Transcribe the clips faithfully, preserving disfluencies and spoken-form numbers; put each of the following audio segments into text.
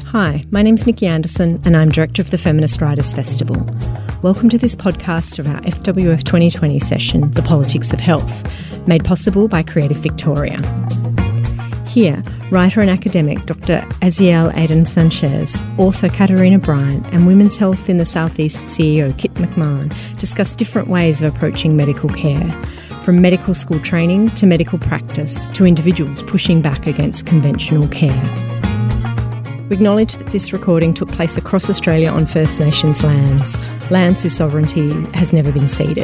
Hi, my name's Nikki Anderson and I'm Director of the Feminist Writers Festival. Welcome to this podcast of our F W F twenty twenty session, The Politics of Health, made possible by Creative Victoria. Here, writer and academic Doctor Aziel Aden-Sanchez, author Katarina Bryant and Women's Health in the Southeast C E O Kit McMahon discuss different ways of approaching medical care, from medical school training to medical practice to individuals pushing back against conventional care. We acknowledge that this recording took place across Australia on First Nations lands, lands whose sovereignty has never been ceded.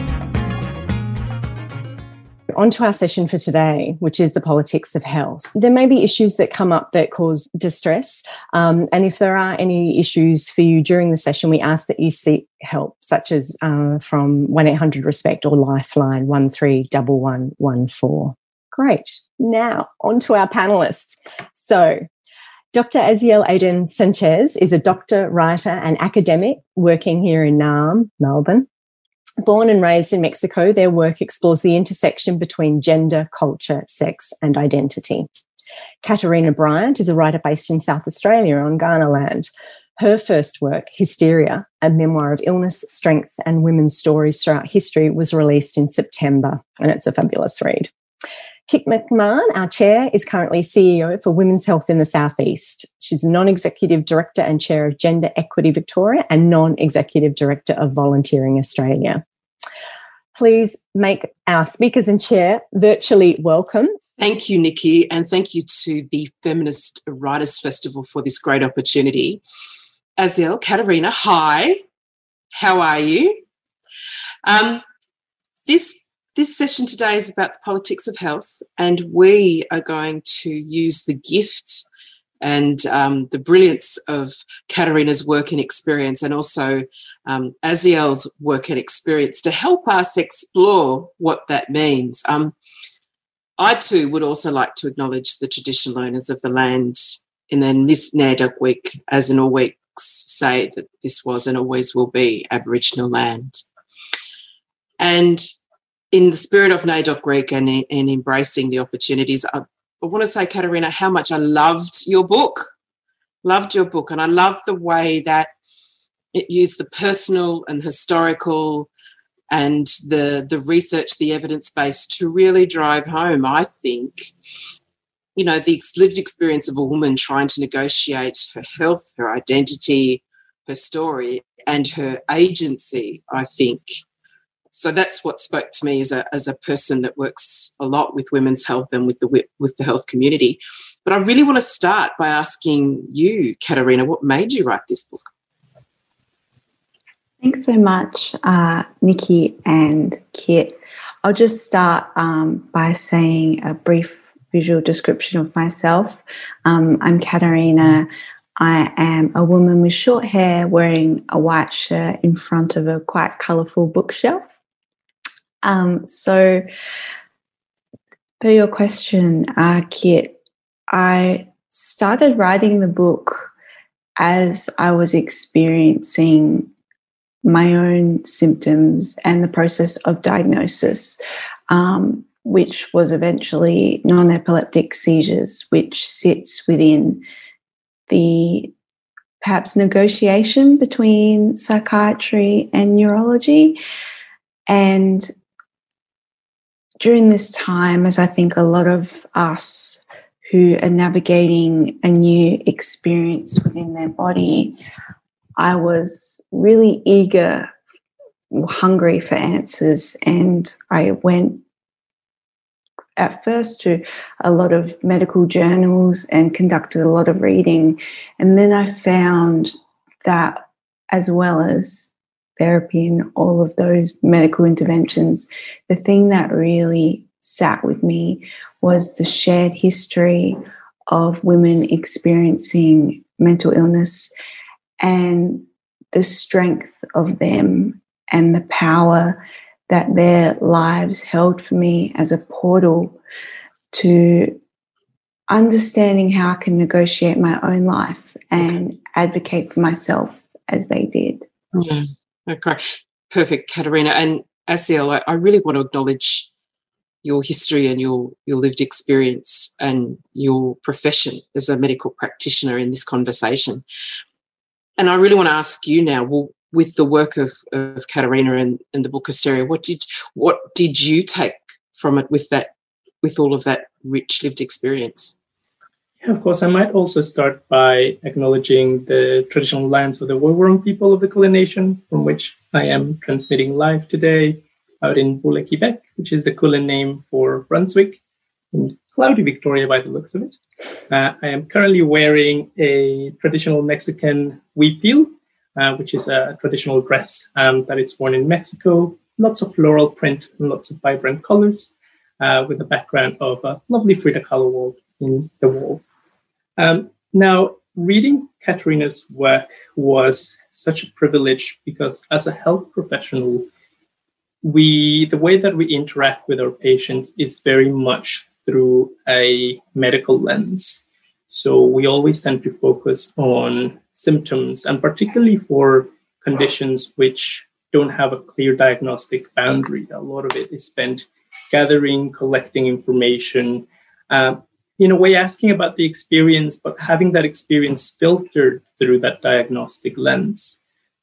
On to our session for today, which is the politics of health. There may be issues that come up that cause distress, um, and if there are any issues for you during the session, we ask that you seek help, such as uh, from one eight hundred RESPECT or Lifeline one three one one one four. Great. Now, on to our panellists. So, Doctor Aziel Aden-Sanchez is a doctor, writer and academic working here in Naarm, Melbourne. Born and raised in Mexico, their work explores the intersection between gender, culture, sex and identity. Katarina Bryant is a writer based in South Australia on Kaurna land. Her first work, Hysteria, a memoir of illness, strength and women's stories throughout history, was released in September, and it's a fabulous read. Kit McMahon, our chair, is currently C E O for Women's Health in the Southeast. She's non-executive director and chair of Gender Equity Victoria and non-executive director of Volunteering Australia. Please make our speakers and chair virtually welcome. Thank you, Nikki, and thank you to the Feminist Writers Festival for this great opportunity. Aziel, Katarina, hi. How are you? Um, this This session today is about the politics of health, and we are going to use the gift and um, the brilliance of Katarina's work and experience, and also um, Aziel's work and experience to help us explore what that means. Um, I too would also like to acknowledge the traditional owners of the land, and then this NAIDOC week, as in all weeks, say that this was and always will be Aboriginal land. And in the spirit of NAIDOC Week and, and embracing the opportunities, I, I want to say, Katarina, how much I loved your book, loved your book, and I love the way that it used the personal and historical and the, the research, the evidence-based to really drive home, I think, you know, the lived experience of a woman trying to negotiate her health, her identity, her story, and her agency, I think. So that's what spoke to me as a as a person that works a lot with women's health and with the with the health community. But I really want to start by asking you, Katarina, what made you write this book? Thanks so much, uh, Nikki and Kit. I'll just start um, by saying a brief visual description of myself. Um, I'm Katarina. I am a woman with short hair wearing a white shirt in front of a quite colourful bookshelf. Um, so for your question, uh, Kit, I started writing the book as I was experiencing my own symptoms and the process of diagnosis, um, which was eventually non-epileptic seizures, which sits within the perhaps negotiation between psychiatry and neurology. And during this time, as I think a lot of us who are navigating a new experience within their body, I was really eager, hungry for answers, and I went at first to a lot of medical journals and conducted a lot of reading, and then I found that as well as therapy and all of those medical interventions, the thing that really sat with me was the shared history of women experiencing mental illness and the strength of them and the power that their lives held for me as a portal to understanding how I can negotiate my own life and okay. advocate for myself as they did. Yeah. Okay, perfect, Katarina. And Aziel, I, I really want to acknowledge your history and your, your lived experience and your profession as a medical practitioner in this conversation. And I really want to ask you now, well, with the work of, of Katerina and, and the book Hysteria, what did what did you take from it with that, with all of that rich lived experience? Yeah, of course. I might also start by acknowledging the traditional lands of the Woiwurrung people of the Kulin Nation, from which I am transmitting live today, out in Boulé, Quebec, which is the Kulin name for Brunswick, in cloudy Victoria by the looks of it. Uh, I am currently wearing a traditional Mexican huipil, uh, which is a traditional dress um, that is worn in Mexico. Lots of floral print and lots of vibrant colors, uh, with a background of a lovely Frida Kahlo wall in the wall. Um, now, reading Katerina's work was such a privilege because as a health professional, we the way that we interact with our patients is very much through a medical lens. So we always tend to focus on symptoms, and particularly for conditions which don't have a clear diagnostic boundary. A lot of it is spent gathering, collecting information, uh, in a way asking about the experience, but having that experience filtered through that diagnostic lens.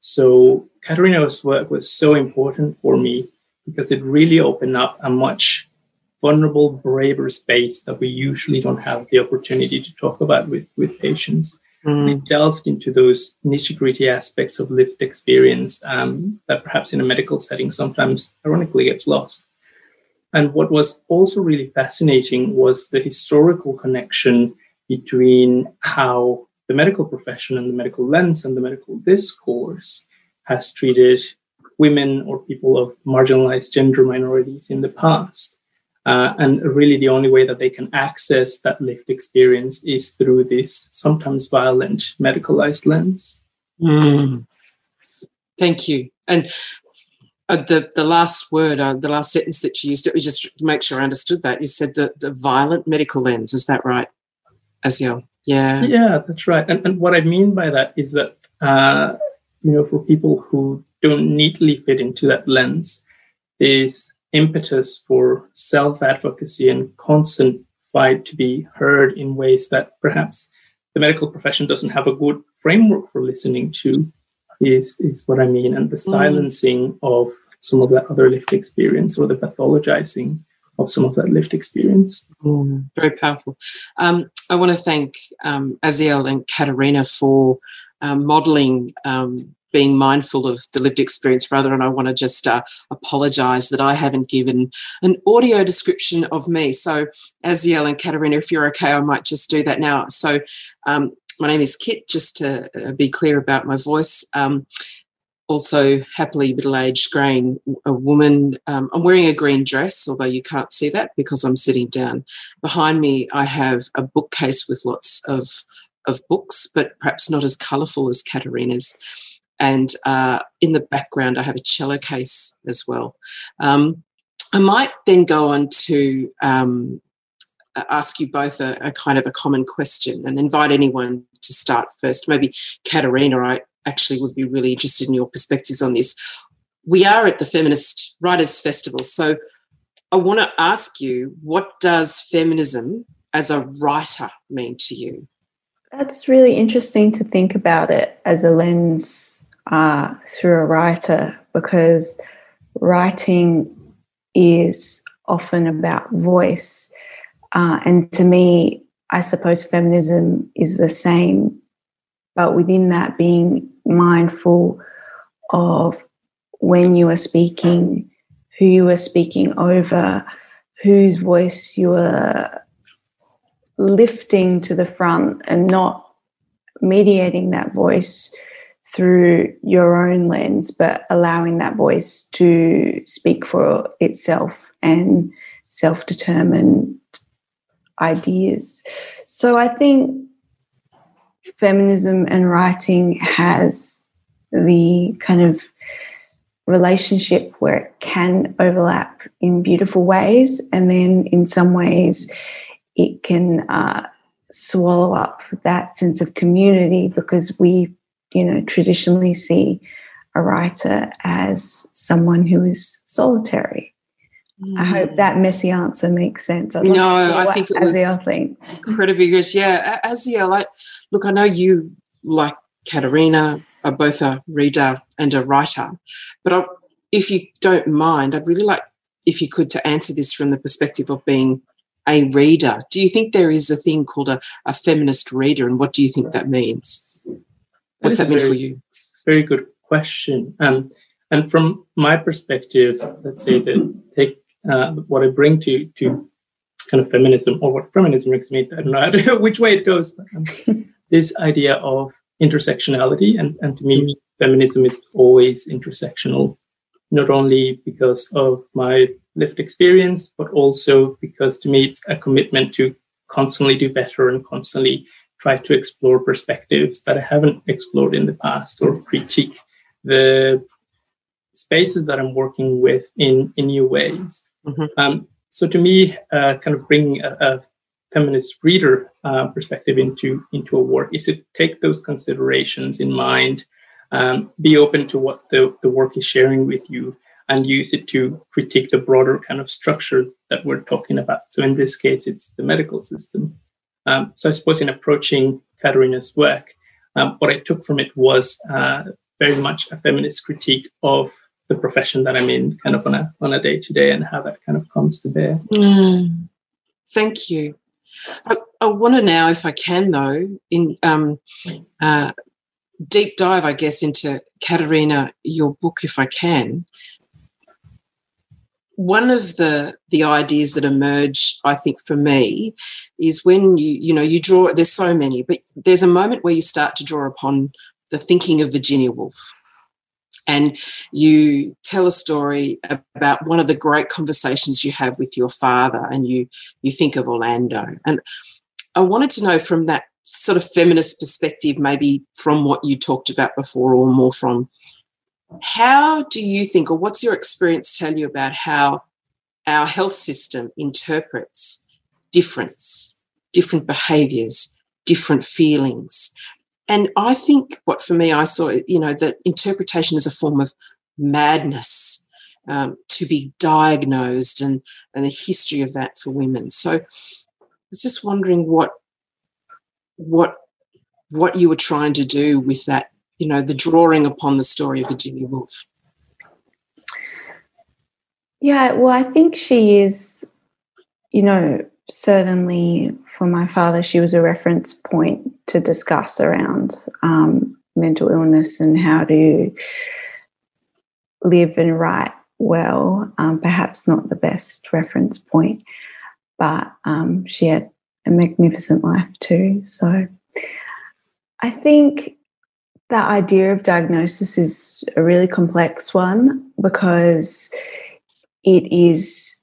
So Katerina's work was so important for me because it really opened up a much vulnerable, braver space that we usually don't have the opportunity to talk about with, with patients. Mm. It delved into those nitty-gritty aspects of lived experience um, that perhaps in a medical setting sometimes ironically gets lost. And what was also really fascinating was the historical connection between how the medical profession and the medical lens and the medical discourse has treated women or people of marginalized gender minorities in the past. Uh, and really the only way that they can access that lived experience is through this sometimes violent medicalized lens. Mm. Thank you. And uh, the, the last word, uh, the last sentence that you used, it was just to make sure I understood that. You said the, the violent medical lens. Is that right, Aziel? Yeah. Yeah, that's right. And, and what I mean by that is that, uh, you know, for people who don't neatly fit into that lens, is impetus for self-advocacy and constant fight to be heard in ways that perhaps the medical profession doesn't have a good framework for listening to is, is what I mean. And the silencing of some of that other lived experience or the pathologizing of some of that lived experience. Mm, very powerful. Um, I want to thank um, Aziel and Katerina for um, modelling um, being mindful of the lived experience rather, and I want to just uh, apologise that I haven't given an audio description of me. So, Aziel and Katerina, if you're okay, I might just do that now. So, um, my name is Kit, just to uh, be clear about my voice. Um, also, happily middle-aged grey, a woman. Um, I'm wearing a green dress, although you can't see that because I'm sitting down. Behind me, I have a bookcase with lots of, of books, but perhaps not as colourful as Katerina's. And uh, in the background, I have a cello case as well. Um, I might then go on to um, ask you both a, a kind of a common question and invite anyone to start first. Maybe Katerina, I actually would be really interested in your perspectives on this. We are at the Feminist Writers Festival, so I want to ask you, what does feminism as a writer mean to you? That's really interesting to think about it as a lens uh, through a writer, because writing is often about voice. Uh, and to me, I suppose feminism is the same, but within that being mindful of when you are speaking, who you are speaking over, whose voice you are lifting to the front and not mediating that voice through your own lens, but allowing that voice to speak for itself and self-determined ideas. So I think feminism and writing has the kind of relationship where it can overlap in beautiful ways, and then in some ways it can uh, swallow up that sense of community, because we, you know, traditionally see a writer as someone who is solitary. Mm. I hope that messy answer makes sense. I'd no, I think it Aziel was thinks. incredibly good. Yeah, Aziel, I, look, I know you, like Katerina, are both a reader and a writer, but I, if you don't mind, I'd really like if you could to answer this from the perspective of being a reader. Do you think there is a thing called a, a feminist reader, and what do you think that means? What's that, that mean very, for you? Very good question. Um, and from my perspective, let's say that take uh, what I bring to to kind of feminism, or what feminism brings me. I don't know how to, which way it goes, but um, this idea of intersectionality, and, and to me, feminism is always intersectional, not only because of my lived experience, but also because to me it's a commitment to constantly do better and constantly try to explore perspectives that I haven't explored in the past, or critique the spaces that I'm working with in, in new ways. Mm-hmm. Um, so to me, uh, kind of bringing a, a feminist reader uh, perspective into, into a work is to take those considerations in mind, um, be open to what the, the work is sharing with you, and use it to critique the broader kind of structure that we're talking about. So in this case, it's the medical system. Um, so I suppose in approaching Katerina's work, um, what I took from it was uh, very much a feminist critique of the profession that I'm in, kind of on a on a day-to-day, and how that kind of comes to bear. Mm. Thank you. I, I want to now, if I can, though, in um, uh, deep dive, I guess, into Katerina, your book, if I can. One of the the ideas that emerge, I think, for me, is when you you know you draw. There's so many, but there's a moment where you start to draw upon the thinking of Virginia Woolf, and you tell a story about one of the great conversations you have with your father, and you you think of Orlando. And I wanted to know, from that sort of feminist perspective, maybe from what you talked about before, or more from, how do you think, or what's your experience tell you about how our health system interprets difference, different behaviours, different feelings? And I think what for me, I saw, you know, that interpretation is a form of madness, um, to be diagnosed, and, and the history of that for women. So I was just wondering what what what you were trying to do with that, you know, the drawing upon the story of Virginia Woolf. Yeah, well, I think she is, you know, certainly for my father, she was a reference point to discuss around um, mental illness and how to live and write well. Um, perhaps not the best reference point, but um, she had a magnificent life too. So I think the idea of diagnosis is a really complex one, because it is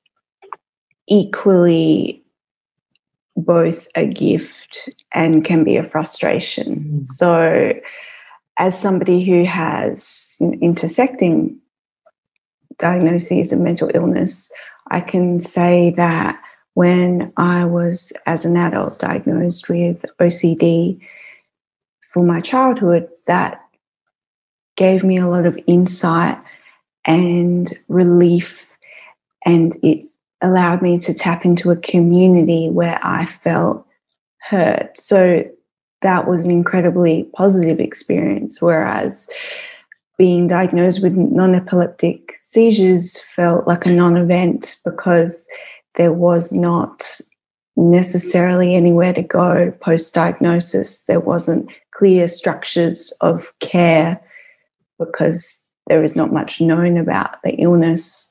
equally both a gift and can be a frustration. Mm. So as somebody who has intersecting diagnoses of mental illness, I can say that when I was, as an adult, diagnosed with O C D for my childhood, that gave me a lot of insight and relief, and it allowed me to tap into a community where I felt heard. So that was an incredibly positive experience, whereas being diagnosed with non-epileptic seizures felt like a non-event, because there was not necessarily anywhere to go post-diagnosis. There wasn't clear structures of care, because there is not much known about the illness.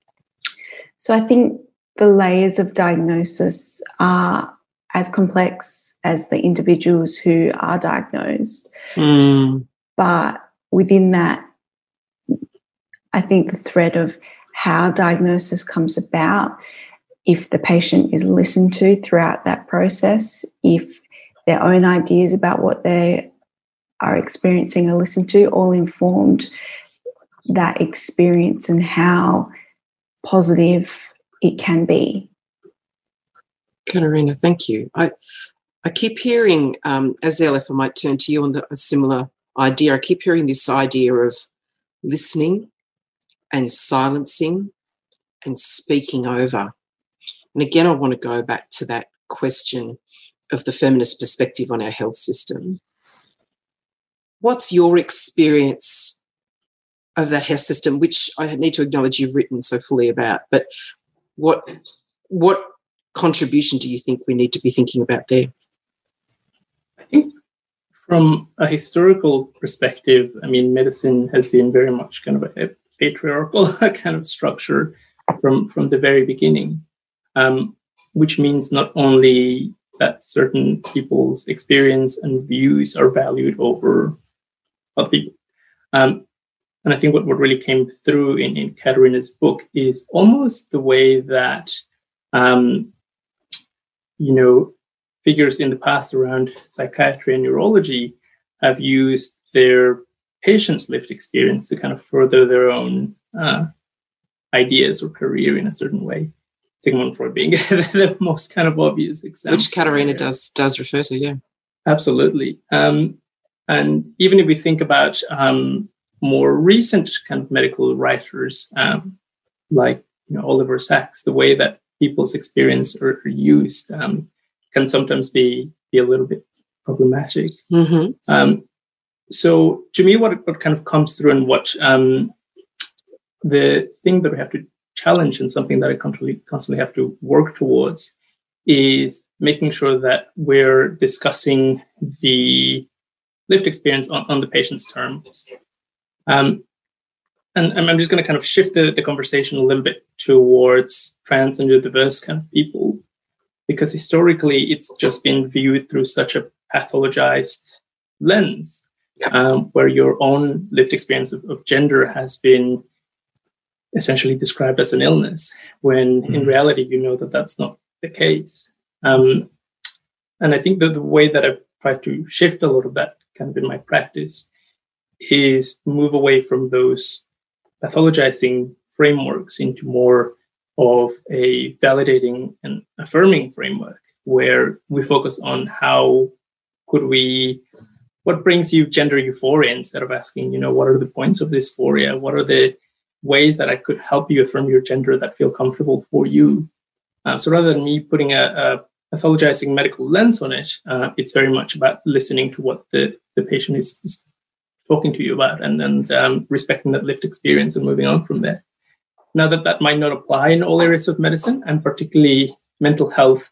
So I think the layers of diagnosis are as complex as the individuals who are diagnosed. Mm. But within that, I think the thread of how diagnosis comes about, if the patient is listened to throughout that process, if their own ideas about what they are experiencing are listened to, all informed that experience and how positive it can be. Katerina, thank you. I I keep hearing, um, Aziel, if I might turn to you on the, a similar idea, I keep hearing this idea of listening and silencing and speaking over. And again, I want to go back to that question of the feminist perspective on our health system. What's your experience of that health system, which I need to acknowledge you've written so fully about, but what what contribution do you think we need to be thinking about there? I think from a historical perspective, I mean, medicine has been very much kind of a patriarchal kind of structure from, from the very beginning, um, which means not only that certain people's experience and views are valued over other people. Um, and I think what, what really came through in, in Katarina's book is almost the way that, um, you know, figures in the past around psychiatry and neurology have used their patients' lived experience to kind of further their own uh, ideas or career in a certain way. Sigmund Freud being the most kind of obvious example. Which Katarina does does refer to, yeah. Absolutely. Um, and even if we think about um, more recent kind of medical writers, um, like you know, Oliver Sacks, the way that people's experience are, are used um, can sometimes be, be a little bit problematic. Mm-hmm. Um, so to me, what, what kind of comes through and what um, the thing that we have to challenge and something that I constantly, constantly have to work towards is making sure that we're discussing the lived experience on, on the patient's terms. Um, and, and I'm just going to kind of shift the, the conversation a little bit towards trans and diverse kind of people, because historically it's just been viewed through such a pathologized lens, yeah. um, where your own lived experience of, of gender has been essentially described as an illness, when mm-hmm. in reality you know that that's not the case. Um, and I think that the way that I've tried to shift a lot of that kind of in my practice is move away from those pathologizing frameworks into more of a validating and affirming framework, where we focus on how could we, what brings you gender euphoria, instead of asking, you know, what are the points of dysphoria? What are the ways that I could help you affirm your gender that feel comfortable for you? Um, so rather than me putting a, a pathologizing medical lens on it, uh, it's very much about listening to what the, the patient is, is talking to you about, and then um, respecting that lived experience and moving on from there. Now that that might not apply in all areas of medicine, and particularly mental health,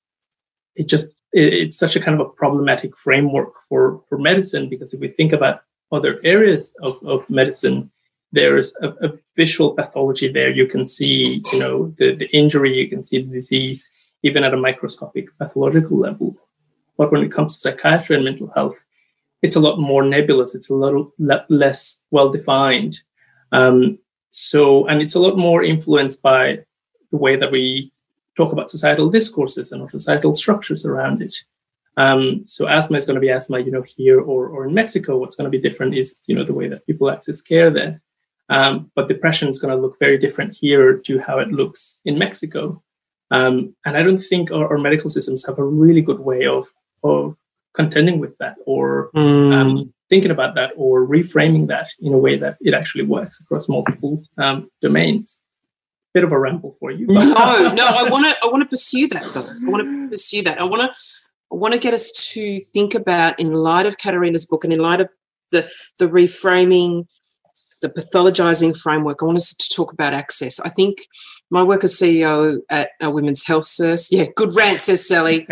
it just it, it's such a kind of a problematic framework for, for medicine, because if we think about other areas of, of medicine, there's a, a visual pathology there. You can see, you know, the, the injury, you can see the disease, even at a microscopic pathological level. But when it comes to psychiatry and mental health, it's a lot more nebulous. It's a little le- less well-defined. Um, so, and it's a lot more influenced by the way that we talk about societal discourses and societal structures around it. Um, so asthma is going to be asthma, you know, here or, or in Mexico. What's going to be different is, you know, the way that people access care there. Um, but depression is going to look very different here to how it looks in Mexico. Um, and I don't think our, our medical systems have a really good way of, of contending with that, or mm. um, thinking about that, or reframing that in a way that it actually works across multiple um, domains. Bit of a ramble for you. no, no, I want to I want to pursue that, though. I want to pursue that. I want to I want to get us to think about, in light of Katarina's book and in light of the the reframing, the pathologizing framework, I want us to talk about access. I think my work as C E O at a Women's Health Service, yeah, good rant, says Sally,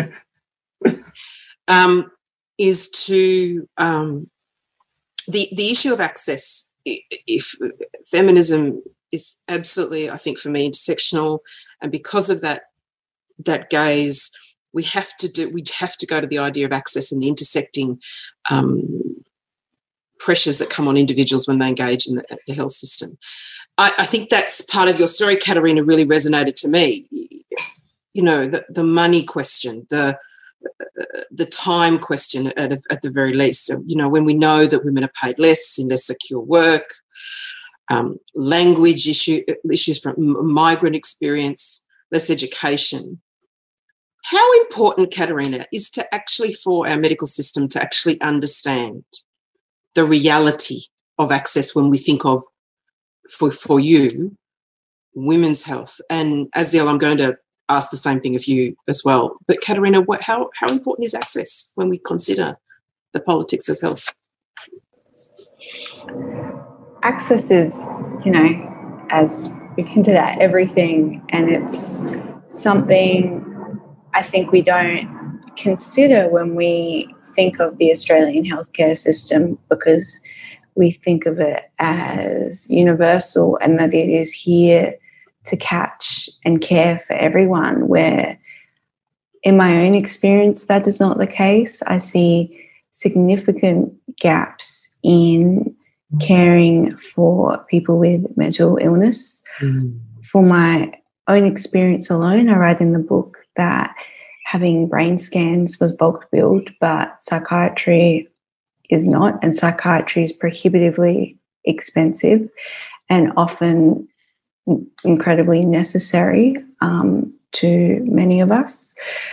um, is to um, the the issue of access. If feminism is absolutely, I think, for me, intersectional, and because of that that gaze, we have to do we have to go to the idea of access and the intersecting um, pressures that come on individuals when they engage in the, the health system. I, I think that's part of your story, Katarina, really resonated to me. You know, the, the money question, the the time question at, at the very least. You know, when we know that women are paid less in less secure work, um, language issue, issues from migrant experience, less education. How important, Katarina, is to actually for our medical system to actually understand the reality of access when we think of, for, for you, women's health? And Aziel, I'm going to ask the same thing of you as well. But Katerina, what, how, how important is access when we consider the politics of health? Access is, you know, as we hinted at, everything, and it's something I think we don't consider when we think of the Australian healthcare system, because we think of it as universal and that it is here to catch and care for everyone, where in my own experience that is not the case. I see significant gaps in caring for people with mental illness. Mm. For my own experience alone, I write in the book that having brain scans was bulk billed, but psychiatry is not, and psychiatry is prohibitively expensive and often incredibly necessary um, to many of us.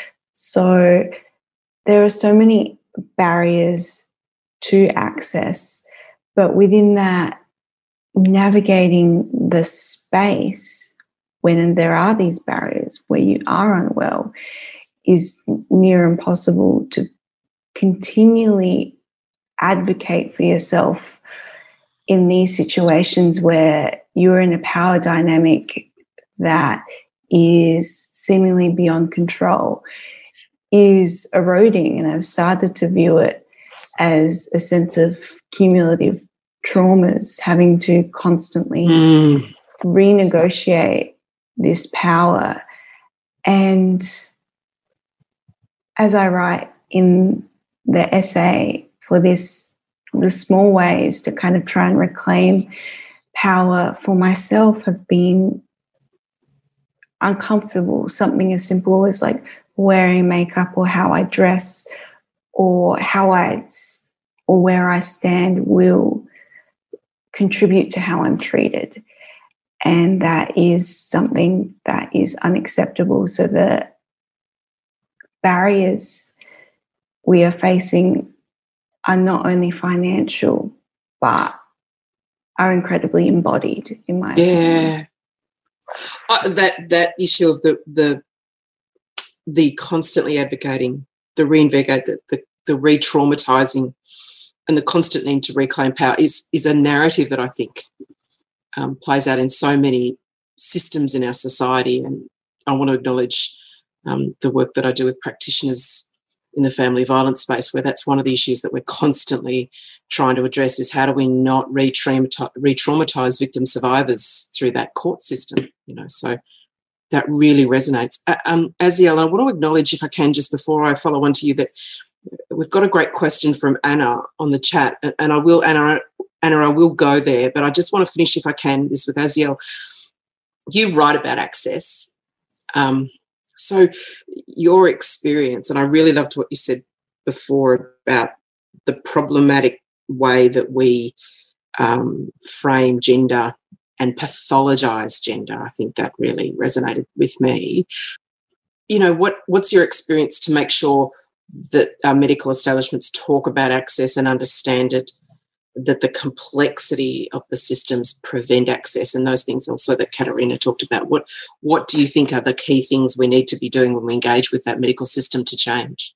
So there are so many barriers to access, but within that, navigating the space when there are these barriers where you are unwell is near impossible to continually advocate for yourself in these situations where you're in a power dynamic that is seemingly beyond control, is eroding. And I've started to view it as a sense of cumulative traumas, having to constantly mm. renegotiate this power. And as I write in the essay for this, the small ways to kind of try and reclaim power for myself have been uncomfortable. Something as simple as like wearing makeup, or how I dress, or how I, or where I stand will contribute to how I'm treated. And that is something that is unacceptable. So the barriers we are facing are not only financial, but are incredibly embodied, in my yeah. opinion. Uh, that that issue of the the the constantly advocating, the reinvigorate, the, the, the re-traumatizing, and the constant need to reclaim power is is a narrative that I think um, plays out in so many systems in our society. And I want to acknowledge um, the work that I do with practitioners in the family violence space, where that's one of the issues that we're constantly trying to address, is how do we not re-traumatize, re-traumatize victim survivors through that court system, you know. So that really resonates. Uh, um, Aziel, I want to acknowledge, if I can, just before I follow on to you, that we've got a great question from Anna on the chat, and I will, Anna, Anna, I will go there, but I just want to finish, if I can, this with Aziel. You write about access. Um, so your experience, and I really loved what you said before about the problematic way that we um, frame gender and pathologise gender. I think that really resonated with me. You know, what what's your experience to make sure that our medical establishments talk about access and understand it, that the complexity of the systems prevent access, and those things also that Katerina talked about? What what do you think are the key things we need to be doing when we engage with that medical system to change?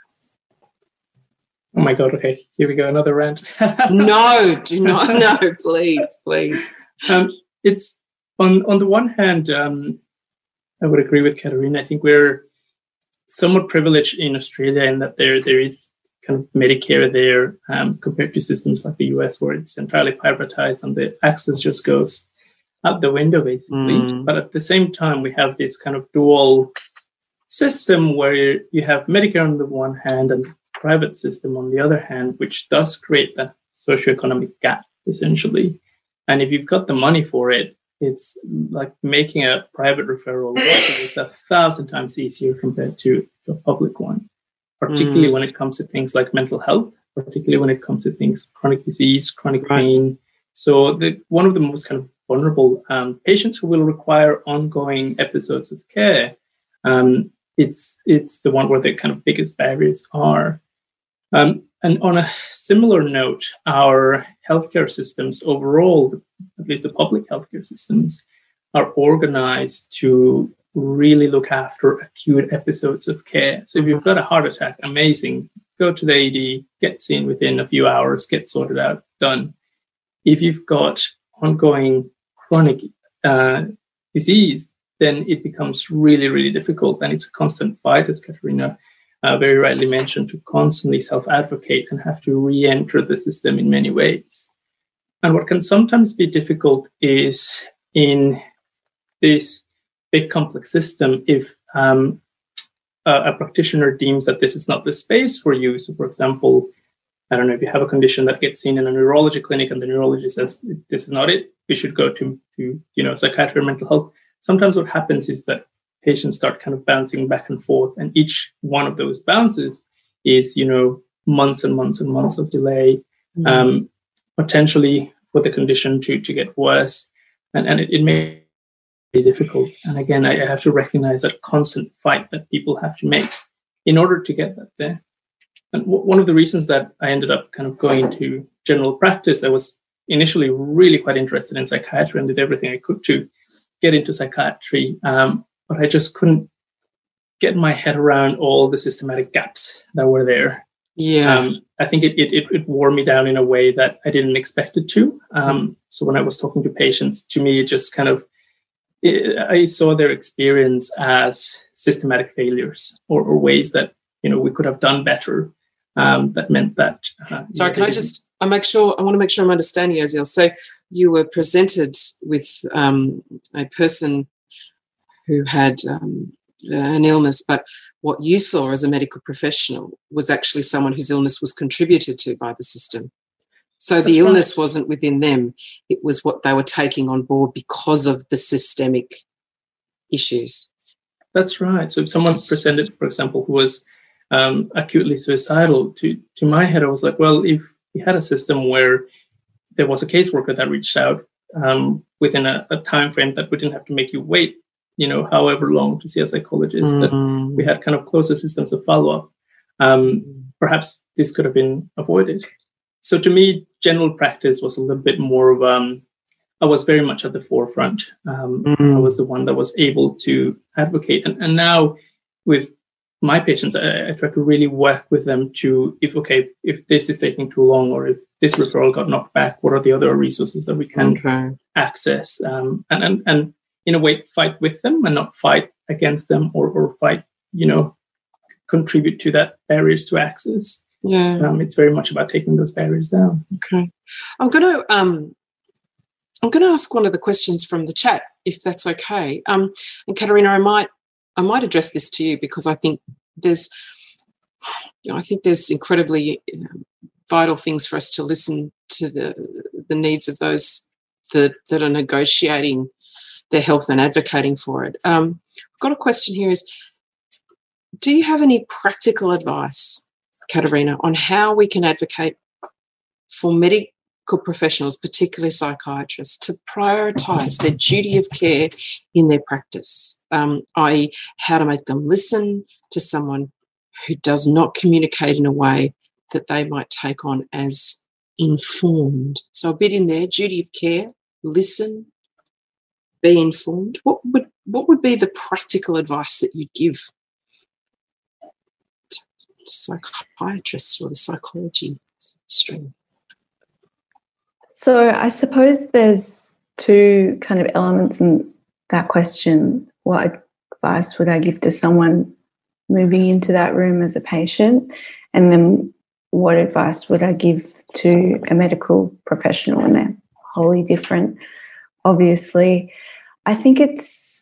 Oh my God, okay, here we go, another rant. No, do not, no, please, please. Um, it's, on, on the one hand, um, I would agree with Katerina. I think we're somewhat privileged in Australia in that there there is kind of Medicare there um, compared to systems like the U S, where it's entirely privatized and the access just goes out the window, basically. Mm. But at the same time, we have this kind of dual system where you have Medicare on the one hand and private system on the other hand, which does create that socioeconomic gap, essentially. And if you've got the money for it, it's like making a private referral is a thousand times easier compared to the public one, particularly mm. when it comes to things like mental health, particularly when it comes to things chronic disease, chronic right. pain. So the, one of the most kind of vulnerable um, patients who will require ongoing episodes of care, um, it's it's the one where the kind of biggest barriers are. Um, and on a similar note, our healthcare systems overall, at least the public healthcare systems, are organized to really look after acute episodes of care. So if you've got a heart attack, amazing, go to the A E D, get seen within a few hours, get sorted out, done. If you've got ongoing chronic uh, disease, then it becomes really, really difficult. And it's a constant fight, as Katarina uh, very rightly mentioned, to constantly self-advocate and have to re-enter the system in many ways. And what can sometimes be difficult is in this big complex system, if um, a, a practitioner deems that this is not the space for you. So, for example, I don't know if you have a condition that gets seen in a neurology clinic and the neurologist says, this is not it, we should go to, to you know, psychiatry or mental health. Sometimes what happens is that patients start kind of bouncing back and forth, and each one of those bounces is, you know, months and months and months of delay, mm-hmm. um, potentially for the condition to, to get worse. And, and it, it may be difficult. And again, I have to recognize that constant fight that people have to make in order to get that there. And w- one of the reasons that I ended up kind of going into general practice, I was initially really quite interested in psychiatry and did everything I could to get into psychiatry. Um, but I just couldn't get my head around all the systematic gaps that were there. Yeah. Um, I think it, it it wore me down in a way that I didn't expect it to. Um, so when I was talking to patients, to me, it just kind of, it, I saw their experience as systematic failures or, or ways that, you know, we could have done better. Um, that meant that. Uh, Sorry, can I just, I make sure, I want to make sure I'm understanding, Aziel. So you were presented with um, a person who had um, an illness, but what you saw as a medical professional was actually someone whose illness was contributed to by the system. So That's the illness right. wasn't within them. It was what they were taking on board because of the systemic issues. That's right. So if someone presented, for example, who was um, acutely suicidal, to, to my head, I was like, well, if we had a system where there was a caseworker that reached out um, within a, a time frame that we didn't have to make you wait, you know, however long to see a psychologist, mm-hmm. that we had kind of closer systems of follow-up, um, perhaps this could have been avoided. So to me, general practice was a little bit more of, um, I was very much at the forefront. Um, mm-hmm. I was the one that was able to advocate. And, and now with my patients, I, I try to really work with them to, if, okay, if this is taking too long or if this referral got knocked back, what are the other resources that we can okay. access? Um, and, and, and in a way, fight with them and not fight against them or, or fight, you know, contribute to that barriers to access. Yeah. Um, it's very much about taking those barriers down. Okay. I'm going to, um, I'm going to ask one of the questions from the chat, if that's okay. Um, and Katarina, I might, I might address this to you because I think there's, you know, I think there's incredibly um, vital things for us to listen to the the needs of those that that are negotiating their health and advocating for it. Um, I've got a question here is, do you have any practical advice, Katarina, on how we can advocate for medical professionals, particularly psychiatrists, to prioritise their duty of care in their practice, um, that is how to make them listen to someone who does not communicate in a way that they might take on as informed? So a bit in there, duty of care, listen, be informed. What would what would be the practical advice that you'd give to psychiatrists or the psychology stream? So I suppose there's two kind of elements in that question. What advice would I give to someone moving into that room as a patient? And then what advice would I give to a medical professional? And they're wholly different, obviously. I think it's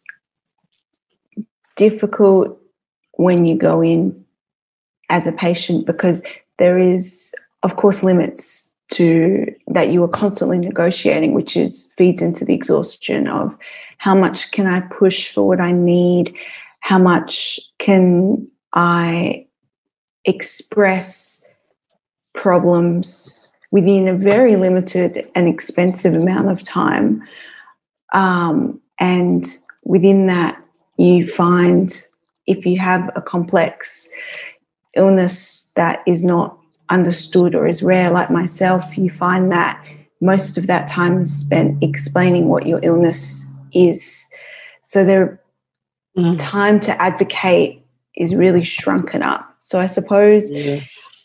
difficult when you go in as a patient because there is, of course, limits to that you are constantly negotiating, which is feeds into the exhaustion of how much can I push for what I need, how much can I express problems within a very limited and expensive amount of time. Um, and within that, you find if you have a complex illness that is not understood or is rare, like myself, you find that most of that time is spent explaining what your illness is. So their Mm. time to advocate is really shrunken up. So I suppose Yeah.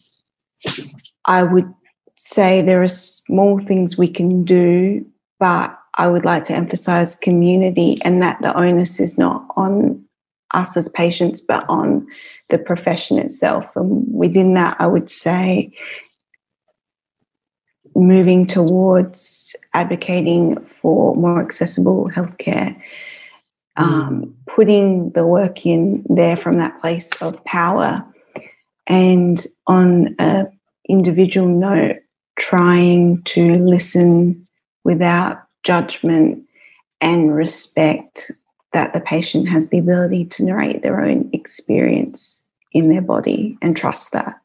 I would say there are small things we can do, but I would like to emphasize community and that the onus is not on us as patients, but on the profession itself. And within that, I would say moving towards advocating for more accessible healthcare, um, Mm. putting the work in there from that place of power, and on an individual note, trying to listen without judgment and respect that the patient has the ability to narrate their own experience in their body and trust that.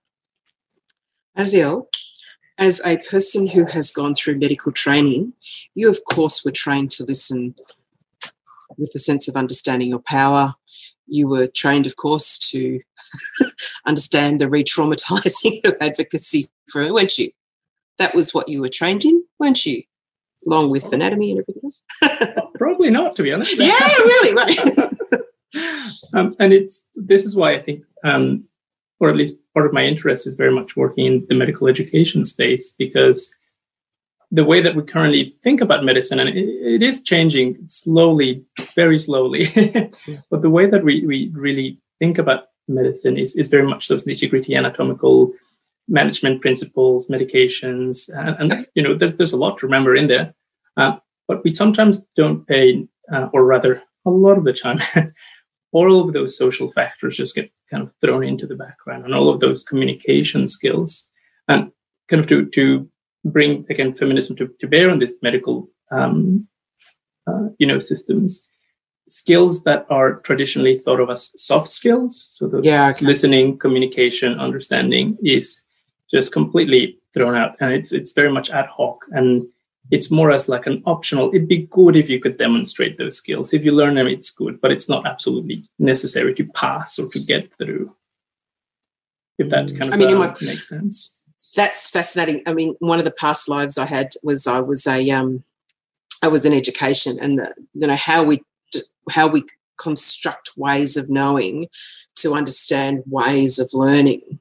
Aziel, as a person who has gone through medical training, you of course were trained to listen with a sense of understanding your power. You were trained, of course, to understand the re-traumatizing of advocacy, for, weren't you? That was what you were trained in, weren't you? Along with anatomy and everything else. Probably not, to be honest. Yeah, really, right. um, and it's this is why I think, um, or at least part of my interest is very much working in the medical education space, because the way that we currently think about medicine, and it, it is changing slowly, very slowly, but the way that we, we really think about medicine is, is very much those nitty-gritty anatomical management principles, medications, and, and you know, there, there's a lot to remember in there. Uh, but we sometimes don't pay, uh, or rather, a lot of the time, all of those social factors just get kind of thrown into the background, and all of those communication skills, and kind of to to bring again feminism to, to bear on this medical, um, uh, you know, systems. Skills that are traditionally thought of as soft skills, so the Yeah, okay. listening, communication, understanding, is just completely thrown out, and it's it's very much ad hoc, and it's more as like an optional. It'd be good if you could demonstrate those skills. If you learn them, it's good, but it's not absolutely necessary to pass or to get through. If that kind of I mean, in uh, my, makes sense. That's fascinating. I mean, one of the past lives I had was I was a um, I was in education, and the, you know how we how we construct ways of knowing to understand ways of learning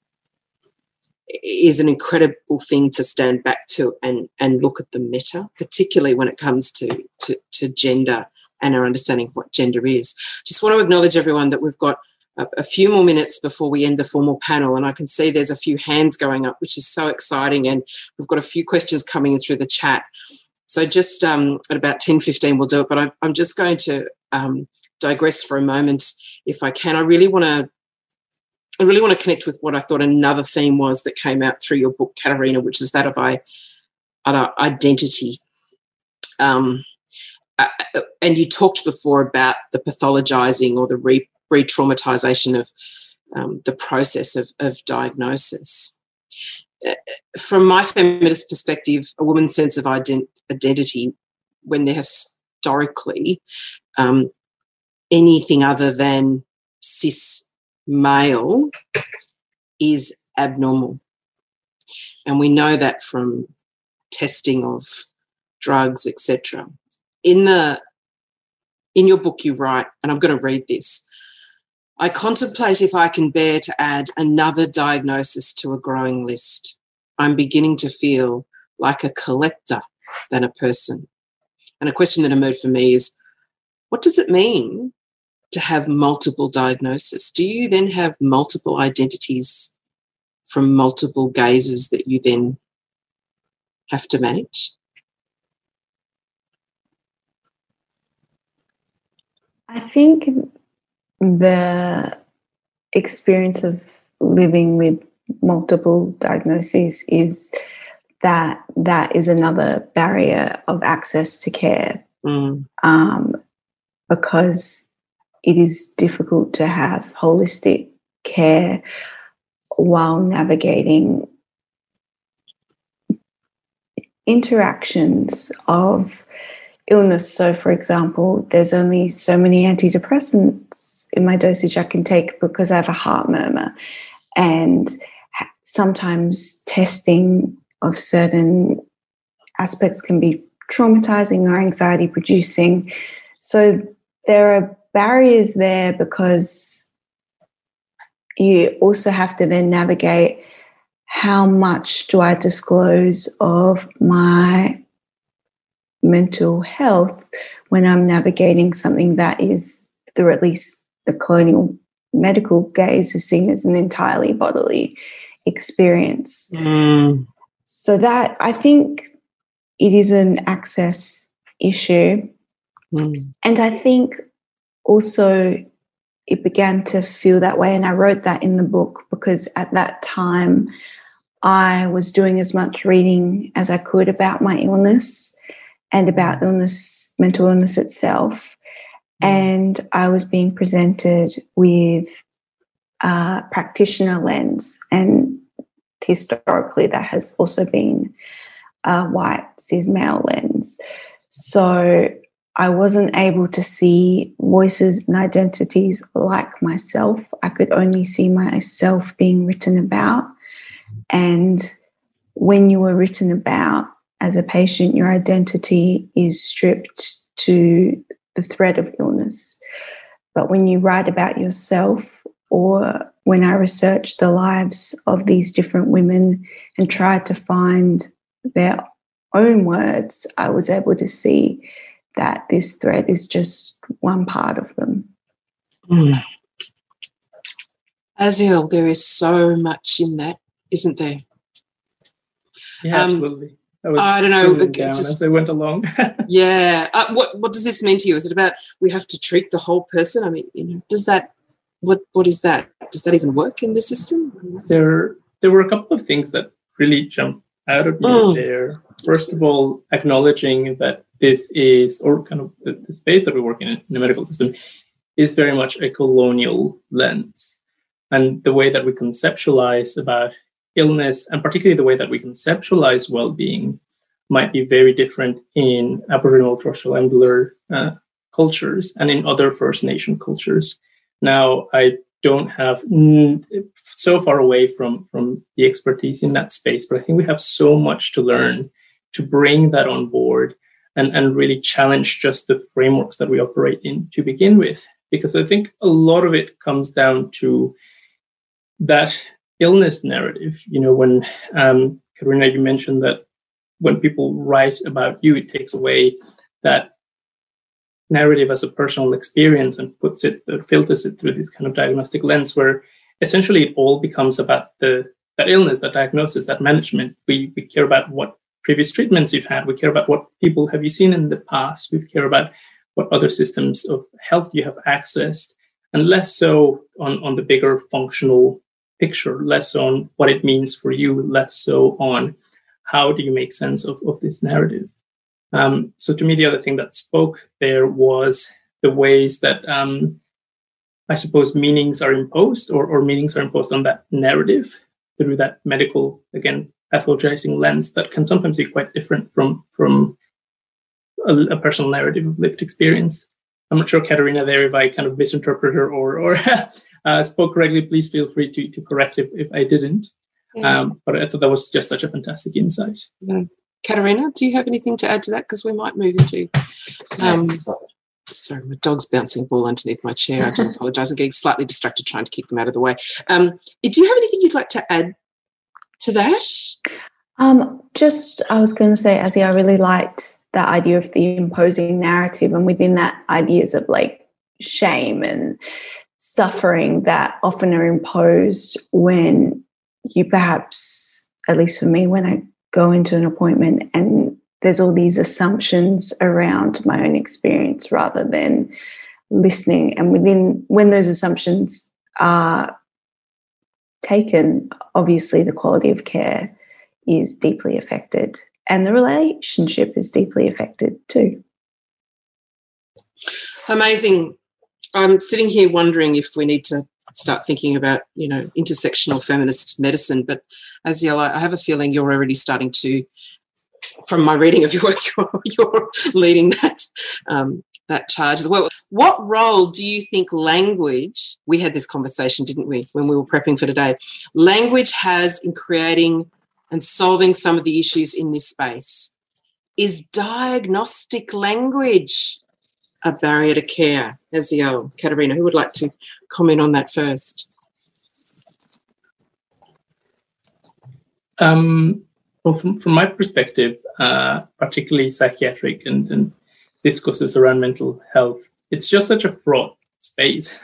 is an incredible thing to stand back to and, and look at the meta, particularly when it comes to, to, to gender and our understanding of what gender is. Just want to acknowledge everyone that we've got a, a few more minutes before we end the formal panel, and I can see there's a few hands going up, which is so exciting, and we've got a few questions coming in through the chat. So just um, at about ten fifteen we'll do it, but I, I'm just going to um, digress for a moment if I can. I really want to I really want to connect with what I thought another theme was that came out through your book, Katarina, which is that of I, uh, identity. Um, uh, and you talked before about the pathologizing or the re- re-traumatization of um, the process of, of diagnosis. Uh, from my feminist perspective, a woman's sense of ident- identity, when they're historically um, anything other than cis male, is abnormal. And we know that from testing of drugs, et cetera. In the in your book you write, and I'm going to read this, I contemplate if I can bear to add another diagnosis to a growing list. I'm beginning to feel like a collector than a person. And a question that emerged for me is, what does it mean to have multiple diagnoses? Do you then have multiple identities from multiple gazes that you then have to manage? I think the experience of living with multiple diagnoses is that that is another barrier of access to care, Mm. um, because it is difficult to have holistic care while navigating interactions of illness. So, for example, there's only so many antidepressants in my dosage I can take because I have a heart murmur. And sometimes testing of certain aspects can be traumatizing or anxiety producing. So there are barriers there because you also have to then navigate how much do I disclose of my mental health when I'm navigating something that is, through at least the colonial medical gaze, is seen as an entirely bodily experience. Mm. So that, I think it is an access issue. Mm. And I think also it began to feel that way, and I wrote that in the book because at that time I was doing as much reading as I could about my illness and about illness, mental illness itself. And I was being presented with a practitioner lens, and historically that has also been a white cis male lens. So I wasn't able to see voices and identities like myself. I could only see myself being written about. And when you were written about as a patient, your identity is stripped to the threat of illness. But when you write about yourself, or when I researched the lives of these different women and tried to find their own words, I was able to see that this threat is just one part of them. Mm. Aziel, there is so much in that, isn't there? Yeah, um, absolutely. I was I don't know. down Just, as I went along. yeah. Uh, what What does this mean to you? Is it about we have to treat the whole person? I mean, you know, does that? What What is that? Does that even work in the system? There, there were a couple of things that really jumped out of me mm. there. First of all, acknowledging that this is, or kind of the, the space that we work in in the medical system, is very much a colonial lens, and the way that we conceptualize about illness, and particularly the way that we conceptualize well-being, might be very different in Aboriginal, Torres Strait Islander uh, cultures and in other First Nation cultures. Now, I don't have mm, so far away from, from the expertise in that space, but I think we have so much to learn to bring that on board and, and really challenge just the frameworks that we operate in to begin with. Because I think a lot of it comes down to that illness narrative. You know, when um, Katerina, you mentioned that when people write about you, it takes away that narrative as a personal experience and puts it, or filters it through this kind of diagnostic lens, where essentially it all becomes about the that illness, that diagnosis, that management. We we care about what previous treatments you've had. We care about what people have you seen in the past. We care about what other systems of health you have accessed, and less so on, on the bigger functional picture, less on what it means for you, less so on how do you make sense of, of this narrative. Um, so to me, the other thing that spoke there was the ways that um, I suppose meanings are imposed or, or meanings are imposed on that narrative through that medical, again, pathologizing lens that can sometimes be quite different from, from a, a personal narrative of lived experience. I'm not sure, Katerina, there, if I kind of misinterpreted or, or uh, spoke correctly, please feel free to, to correct if, if I didn't. Yeah. Um, but I thought that was just such a fantastic insight. Yeah. Katerina, do you have anything to add to that? Because we might move into... Um, sorry, my dog's bouncing a ball underneath my chair. I do apologise. I'm getting slightly distracted trying to keep them out of the way. Um, do you have anything you'd like to add to that? Um, just, I was going to say, Azzy, I really liked that idea of the imposing narrative, and within that, ideas of like shame and suffering that often are imposed when you perhaps, at least for me, when I go into an appointment and there's all these assumptions around my own experience rather than listening. And within, when those assumptions are taken, obviously the quality of care is deeply affected and the relationship is deeply affected too. Amazing. I'm sitting here wondering if we need to start thinking about, you know, intersectional feminist medicine. But Aziel, I have a feeling you're already starting to, from my reading of your work, you're, you're leading that um, that charge as well. What role do you think language, we had this conversation, didn't we, when we were prepping for today, language has in creating and solving some of the issues in this space? is diagnostic language a barrier to care? Aziel, Katerina, who would like to comment on that first? Um, well, from, from my perspective, uh, particularly psychiatric and, and discourses around mental health, it's just such a fraught space.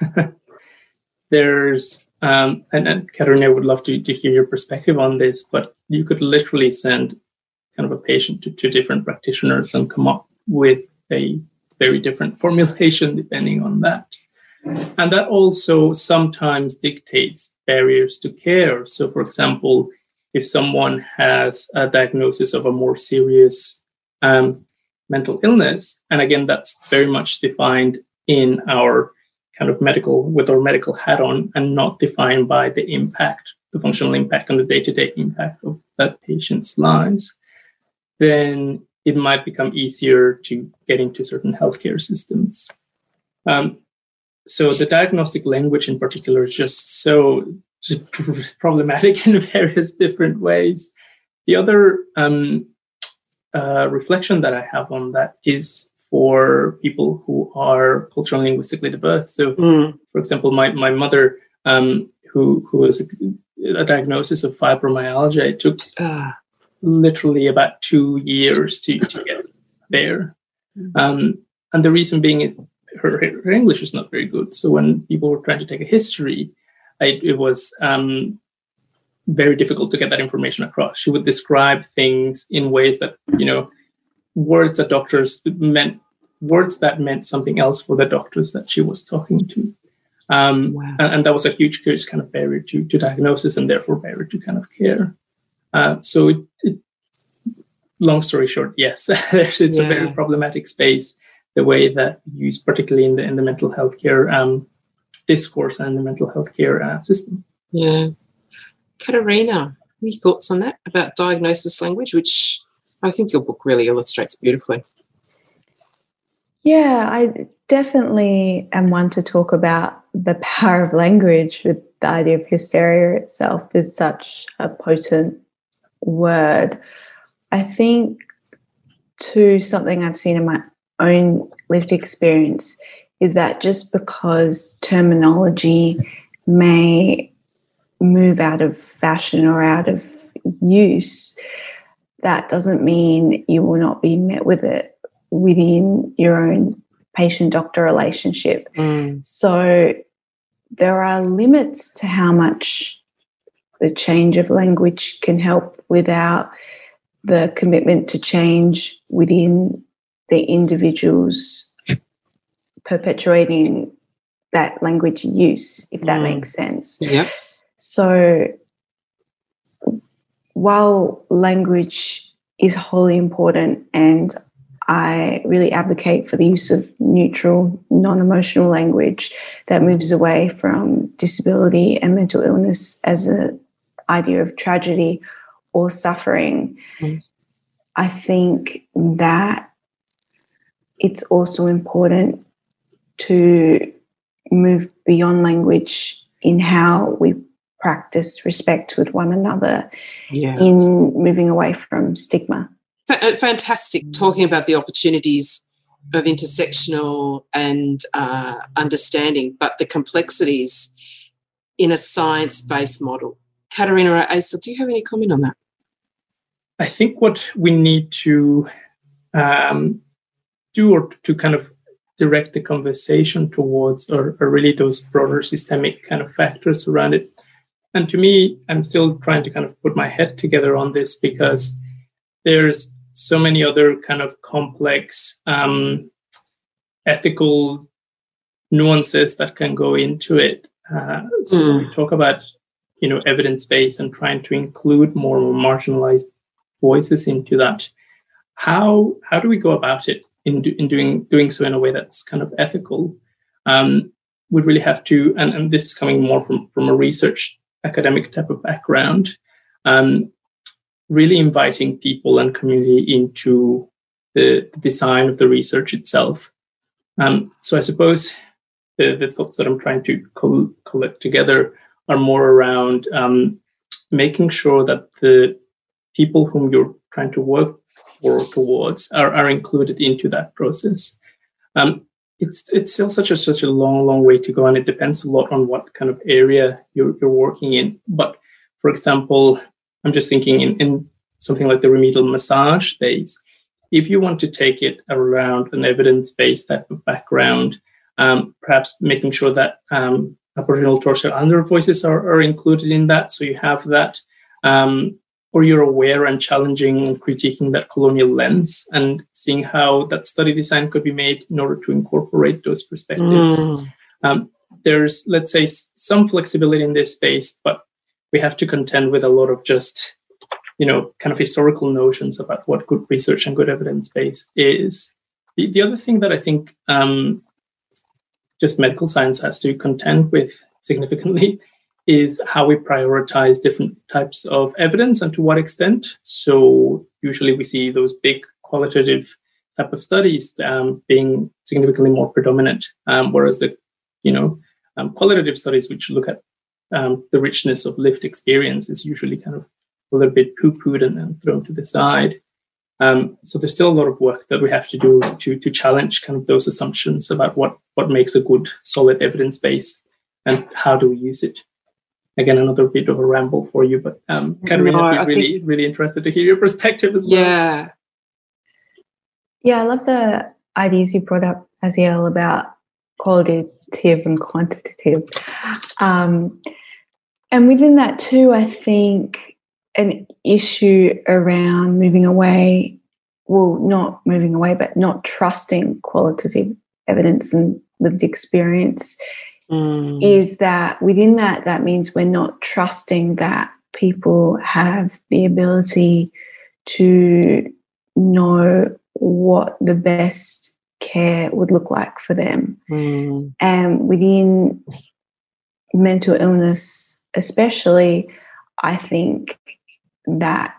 There's, um, and, and Katerina, would love to, to hear your perspective on this, but you could literally send kind of a patient to two different practitioners and come up with a very different formulation depending on that. And that also sometimes dictates barriers to care. So, for example, if someone has a diagnosis of a more serious um, mental illness, and again, that's very much defined in our kind of medical, with our medical hat on, and not defined by the impact, the functional impact and the day-to-day impact of that patient's lives, then it might become easier to get into certain healthcare systems. Um, so the diagnostic language in particular is just so problematic in various different ways. The other um, uh, reflection that I have on that is for people who are culturally and linguistically diverse. So, mm. for example, my, my mother, um, who who was a diagnosis of fibromyalgia, it took uh. literally about two years to, to get there. Um, and the reason being is her, her English is not very good. So when people were trying to take a history, I, it was um, very difficult to get that information across. She would describe things in ways that, you know, words that doctors meant, words that meant something else for the doctors that she was talking to. Um, wow. and, and that was a huge, huge kind of barrier to, to diagnosis and therefore barrier to kind of care. Uh, so, it, it, long story short, yes, it's yeah. a very problematic space, the way that used, particularly in the in the mental health care um, discourse and the mental health care uh, system. Yeah. Katerina, any thoughts on that, about diagnosis language, which I think your book really illustrates beautifully? Yeah, I definitely am one to talk about the power of language. With the idea of hysteria itself is such a potent word. I think, too, something I've seen in my own lived experience is that just because terminology may move out of fashion or out of use, that doesn't mean you will not be met with it within your own patient-doctor relationship. Mm. So there are limits to how much the change of language can help without the commitment to change within the individuals perpetuating that language use, if that mm. makes sense. Yeah. So while language is wholly important, and I really advocate for the use of neutral, non-emotional language that moves away from disability and mental illness as an idea of tragedy or suffering, mm. I think that it's also important to move beyond language in how we practice respect with one another, yeah. in moving away from stigma. Fantastic, talking about the opportunities of intersectional and uh, understanding, but the complexities in a science-based model. Katerina or Aziel, do you have any comment on that? I think what we need to um, do, or to kind of direct the conversation towards, are, are really those broader systemic kind of factors around it. And to me, I'm still trying to kind of put my head together on this, because there's so many other kind of complex um, ethical nuances that can go into it. Uh, so mm. when we talk about, you know, evidence-based and trying to include more marginalized voices into that, how how do we go about it in, do, in doing doing so in a way that's kind of ethical? Um, we really have to, and, and this is coming more from, from a research academic type of background, um, really inviting people and community into the, the design of the research itself. Um, so I suppose the, the thoughts that I'm trying to co- collect together are more around um, making sure that the people whom you're trying to work for towards are, are included into that process. Um, it's it's still such a such a long, long way to go, and it depends a lot on what kind of area you're, you're working in. But for example, I'm just thinking in, in something like the remedial massage space, if you want to take it around an evidence-based type of background, um, perhaps making sure that um, Aboriginal, Torres Strait Islander voices are, are included in that, so you have that, um, or you're aware and challenging and critiquing that colonial lens and seeing how that study design could be made in order to incorporate those perspectives. Mm. Um, there's, let's say, some flexibility in this space, but we have to contend with a lot of just, you know, kind of historical notions about what good research and good evidence base is. The, the other thing that I think um, just medical science has to contend with significantly is how we prioritize different types of evidence and to what extent. So usually we see those big qualitative type of studies um, being significantly more predominant, um, whereas the, you know, um, qualitative studies which look at Um, the richness of lived experience is usually kind of a little bit poo-pooed and, and thrown to the side. Um, so there's still a lot of work that we have to do to to challenge kind of those assumptions about what, what makes a good, solid evidence base and how do we use it. Again, another bit of a ramble for you, but um, Katerina, no, I'd be really, think... really interested to hear your perspective as well. Yeah. Yeah, I love the ideas you brought up, Aziel, about qualitative and quantitative. Um, and within that too, I think an issue around moving away, well, not moving away, but not trusting qualitative evidence and lived experience mm. is that within that, that means we're not trusting that people have the ability to know what the best care would look like for them. Mm. And within mental illness especially, I think that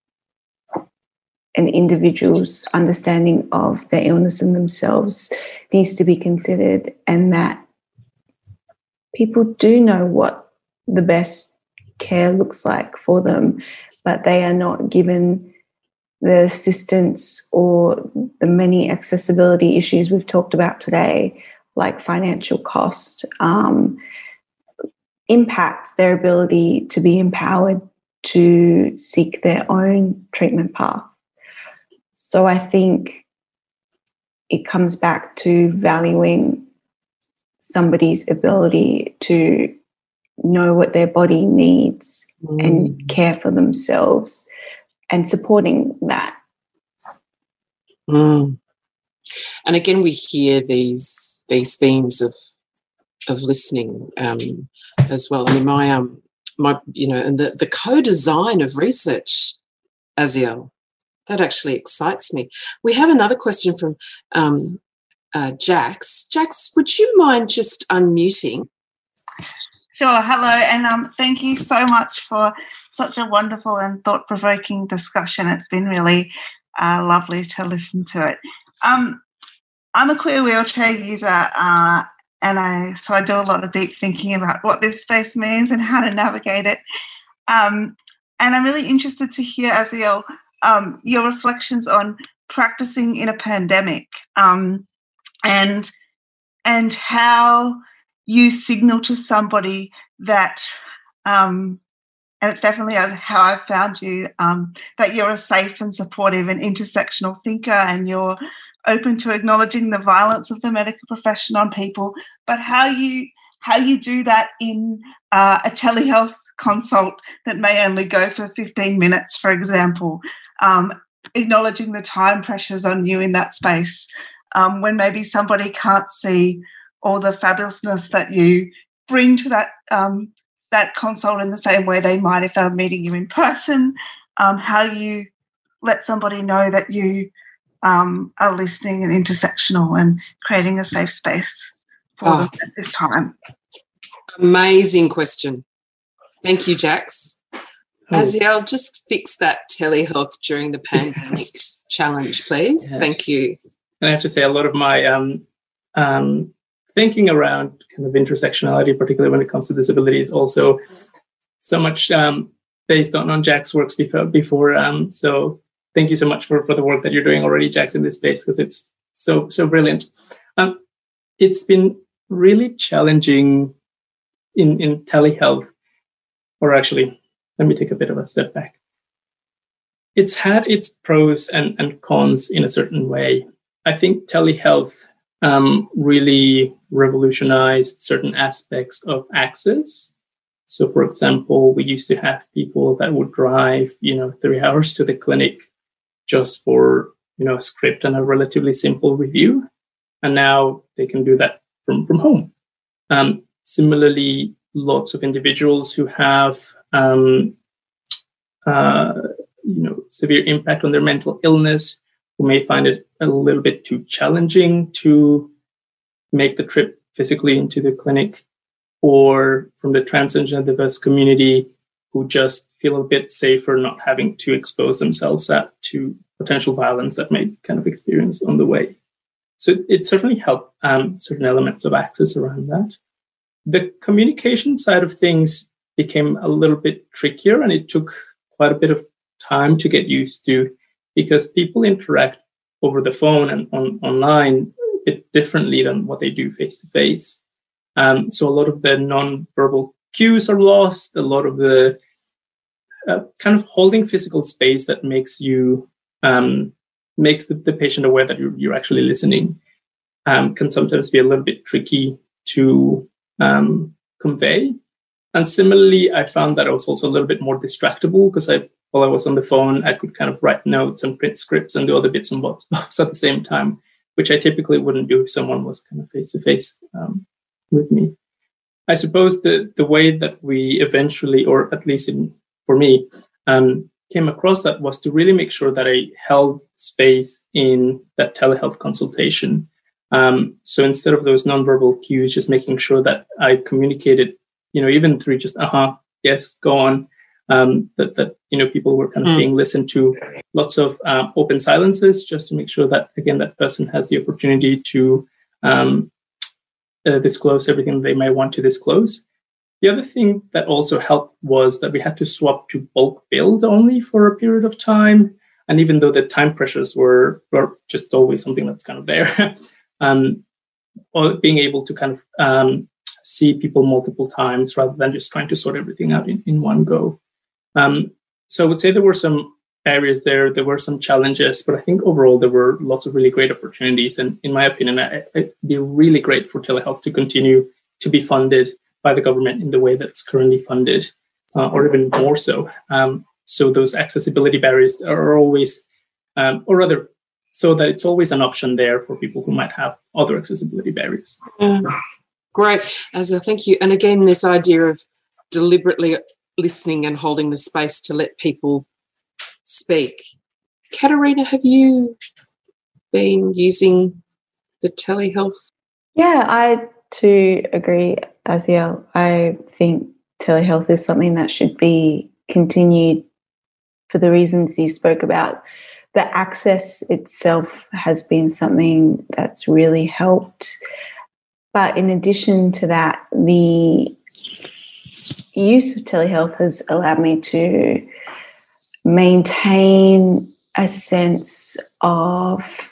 an individual's understanding of their illness and themselves needs to be considered, and that people do know what the best care looks like for them, but they are not given the assistance or the many accessibility issues we've talked about today, like financial cost, um, impact their ability to be empowered to seek their own treatment path. So I think it comes back to valuing somebody's ability to know what their body needs mm. and care for themselves, and supporting that. Mm. And again, we hear these these themes of of listening um, as well. I mean, my um my you know, and the, the co-design of research, Aziel, that actually excites me. We have another question from um, uh, Jax. Jax, would you mind just unmuting? Sure. Hello, and um, thank you so much for such a wonderful and thought-provoking discussion. It's been really uh, lovely to listen to it. Um, I'm a queer wheelchair user, uh, and I so I do a lot of deep thinking about what this space means and how to navigate it. Um, and I'm really interested to hear, Aziel, um, your reflections on practicing in a pandemic, um, and and how you signal to somebody that, um, and it's definitely how I've found you, um, that you're a safe and supportive and intersectional thinker, and you're open to acknowledging the violence of the medical profession on people, but how you how you do that in uh, a telehealth consult that may only go for fifteen minutes, for example, um, acknowledging the time pressures on you in that space, um, when maybe somebody can't see all the fabulousness that you bring to that um, that consult in the same way they might if they were meeting you in person, um, how you let somebody know that you um, are listening and intersectional and creating a safe space for oh. them at this time. Amazing question. Thank you, Jax. Oh. Aziel, just fix that telehealth during the pandemic challenge, please. Yeah. Thank you. And I have to say, a lot of my um, um, thinking around kind of intersectionality, particularly when it comes to disability, is also so much um, based on, on Jack's works before. before um, so thank you so much for, for the work that you're doing already, Jax, in this space, because it's so, so brilliant. Um, it's been really challenging in, in telehealth, or actually, let me take a bit of a step back. It's had its pros and, and cons in a certain way. I think telehealth um, really revolutionized certain aspects of access. So, for example, we used to have people that would drive, you know, three hours to the clinic just for, you know, a script and a relatively simple review. And now they can do that from, from home. Um, similarly, lots of individuals who have, um, uh, you know, severe impact on their mental illness, who may find it a little bit too challenging to make the trip physically into the clinic, or from the trans and gender diverse community who just feel a bit safer not having to expose themselves up to potential violence that may kind of experience on the way. So it certainly helped um, certain elements of access around that. The communication side of things became a little bit trickier, and it took quite a bit of time to get used to, because people interact over the phone and on, online a bit differently than what they do face to face. Um, so a lot of the non-verbal cues are lost. A lot of the uh, kind of holding physical space that makes you um, makes the, the patient aware that you're, you're actually listening um, can sometimes be a little bit tricky to um, convey. And similarly, I found that I was also a little bit more distractible, because I, while I was on the phone, I could kind of write notes and print scripts and do other bits and bobs at the same time, which I typically wouldn't do if someone was kind of face to face with me. I suppose the, the way that we eventually, or at least in, for me, um, came across that was to really make sure that I held space in that telehealth consultation. Um, so instead of those nonverbal cues, just making sure that I communicated, you know, even through just, uh-huh, yes, go on, um, that, that, you know, people were kind of mm. being listened to. Lots of um, open silences, just to make sure that, again, that person has the opportunity to um, uh, disclose everything they may want to disclose. The other thing that also helped was that we had to swap to bulk build only for a period of time. And even though the time pressures were, were just always something that's kind of there, um, or being able to kind of um, see people multiple times rather than just trying to sort everything out in, in one go. Um, so I would say there were some areas there, there were some challenges, but I think overall there were lots of really great opportunities. And in my opinion, I, it'd be really great for telehealth to continue to be funded by the government in the way that's currently funded, uh, or even more so. Um, so those accessibility barriers are always, um, or rather, so that it's always an option there for people who might have other accessibility barriers. Mm. Great, Azel, thank you. And again, this idea of deliberately listening and holding the space to let people speak. Katerina, have you been using the telehealth? Yeah, I too agree, Aziel. I think telehealth is something that should be continued for the reasons you spoke about. The access itself has been something that's really helped. But in addition to that, the use of telehealth has allowed me to maintain a sense of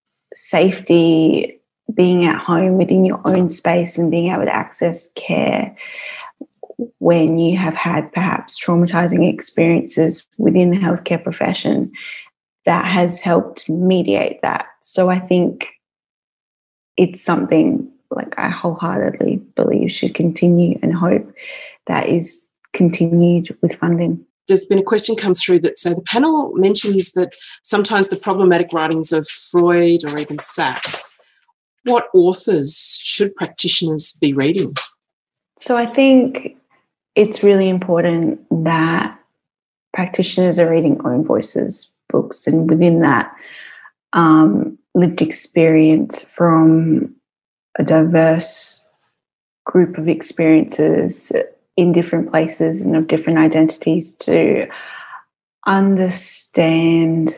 safety, being at home within your own space and being able to access care when you have had perhaps traumatizing experiences within the healthcare profession. That has helped mediate that. So I think it's something like I wholeheartedly believe should continue, and hope that is continued with funding. There's been a question come through that say the panel mentions that sometimes the problematic writings of Freud or even Sachs, what authors should practitioners be reading? So I think it's really important that practitioners are reading own voices books, and within that, um, lived experience from a diverse group of experiences in different places and of different identities, to understand,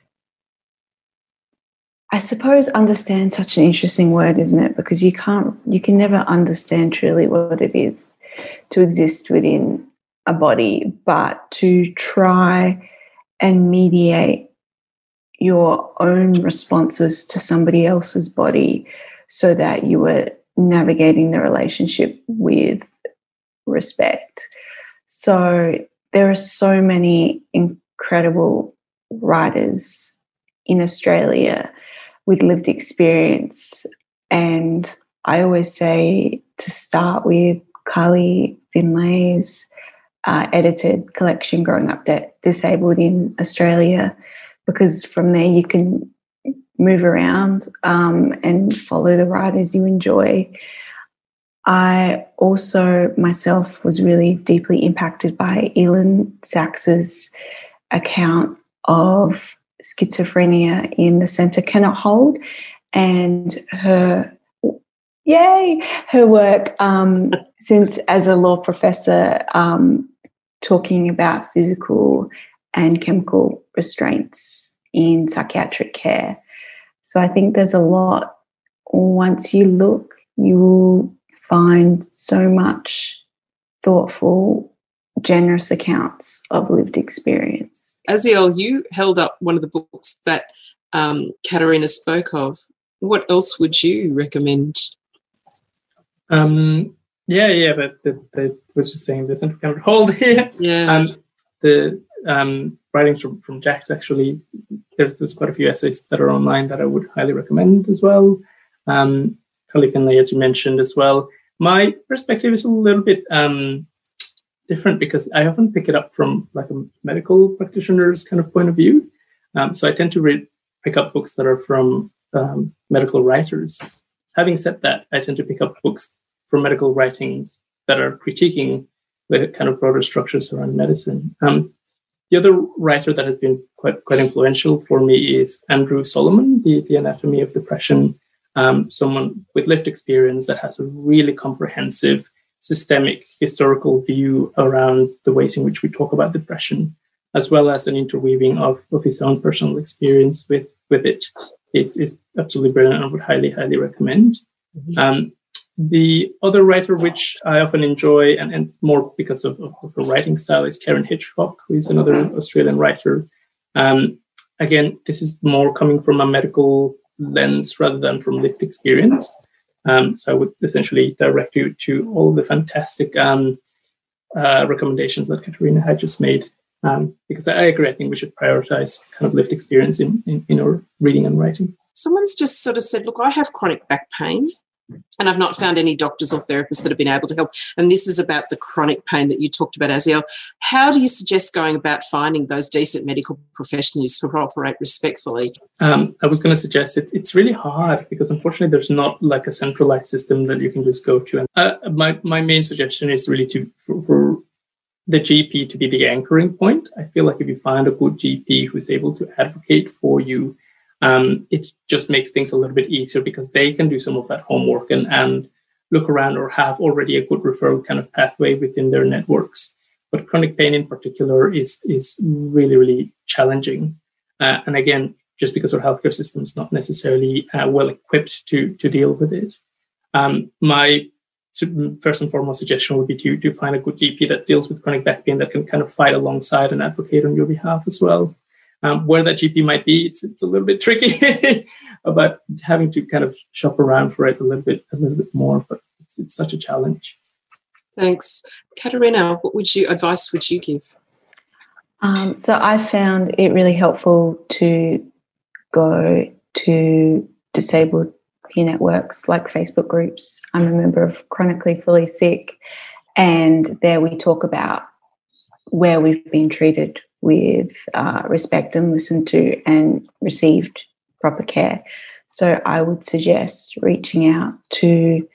I suppose understand such an interesting word, isn't it? Because you can't, you can never understand truly what it is to exist within a body, but to try and mediate your own responses to somebody else's body so that you were navigating the relationship with respect. So there are so many incredible writers in Australia with lived experience, and I always say to start with Carly Finlay's uh, edited collection, Growing Up De- Disabled in Australia, because from there you can move around um, and follow the writers you enjoy. I also myself was really deeply impacted by Elin Saks's account of schizophrenia in The Centre Cannot Hold, and her, yay, her work um, since as a law professor um, talking about physical and chemical restraints in psychiatric care. So I think there's a lot. Once you look, you will find so much thoughtful, generous accounts of lived experience. Aziel, you held up one of the books that um, Katerina spoke of. What else would you recommend? Um, yeah, yeah, but the, the, was just saying the Centre Cannot Hold here. Yeah. Um, the um, writings from, from Jax, actually, there's, there's quite a few essays that are online that I would highly recommend as well. Um, Carly Finlay, as you mentioned as well. My perspective is a little bit um, different because I often pick it up from like a medical practitioner's kind of point of view. Um, so I tend to read, pick up books that are from um, medical writers. Having said that, I tend to pick up books from medical writings that are critiquing the kind of broader structures around medicine. Um, the other writer that has been quite quite influential for me is Andrew Solomon, the, the Anatomy of Depression. Um, someone with lived experience that has a really comprehensive, systemic, historical view around the ways in which we talk about depression, as well as an interweaving of, of his own personal experience with, with it. It's, it's absolutely brilliant. I would highly, highly recommend. Mm-hmm. Um, the other writer, which I often enjoy, and, and more because of, of, of her writing style, is Karen Hitchcock, who is another Australian writer. Um, again, this is more coming from a medical lens rather than from lived experience. Um, so I would essentially direct you to all of the fantastic um, uh, recommendations that Katerina had just made, um, because I agree, I think we should prioritize kind of lived experience in, in, in our reading and writing. Someone's just sort of said, look, I have chronic back pain and I've not found any doctors or therapists that have been able to help. And this is about the chronic pain that you talked about, Aziel. How do you suggest going about finding those decent medical professionals who operate respectfully? Um, I was going to suggest it, it's really hard because unfortunately there's not like a centralized system that you can just go to. And uh, my, my main suggestion is really to for, for the G P to be the anchoring point. I feel like if you find a good G P who's able to advocate for you, Um, it just makes things a little bit easier because they can do some of that homework and, and look around or have already a good referral kind of pathway within their networks. But chronic pain in particular is is really, really challenging. Uh, and again, just because our healthcare system is not necessarily uh, well equipped to to deal with it. Um, my first and foremost suggestion would be to, to find a good G P that deals with chronic back pain that can kind of fight alongside and advocate on your behalf as well. Um, where that G P might be, it's it's a little bit tricky about having to kind of shop around for it a little bit, a little bit more. But it's it's such a challenge. Thanks, Katerina. What would you advice would you give? Um, so I found it really helpful to go to disabled peer networks like Facebook groups. I'm a member of Chronically Fully Sick, and there we talk about where we've been treated with uh, respect and listened to and received proper care. So I would suggest reaching out to